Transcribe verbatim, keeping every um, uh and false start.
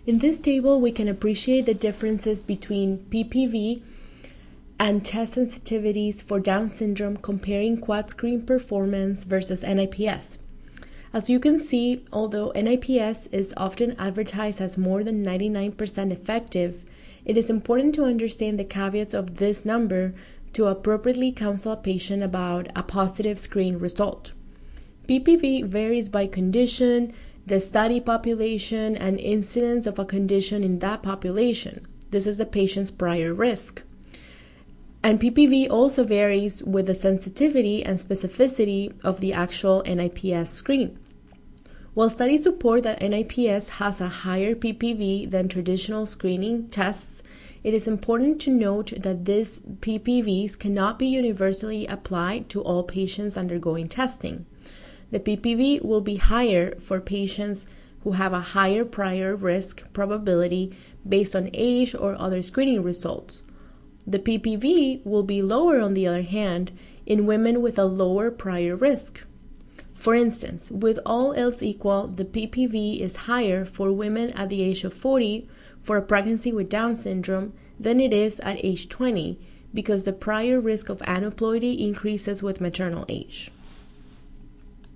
In this table, we can appreciate the differences between P P V and test sensitivities for Down syndrome comparing quad screen performance versus N I P S. As you can see, although N I P S is often advertised as more than ninety-nine percent effective, it is important to understand the caveats of this number to appropriately counsel a patient about a positive screen result. P P V varies by condition, the study population, and incidence of a condition in that population. This is the patient's prior risk. And P P V also varies with the sensitivity and specificity of the actual N I P S screen. While studies support that N I P S has a higher P P V than traditional screening tests, it is important to note that these P P Vs cannot be universally applied to all patients undergoing testing. The P P V will be higher for patients who have a higher prior risk probability based on age or other screening results. The P P V will be lower, on the other hand, in women with a lower prior risk. For instance, with all else equal, the P P V is higher for women at the age of forty for a pregnancy with Down syndrome than it is at age twenty, because the prior risk of aneuploidy increases with maternal age.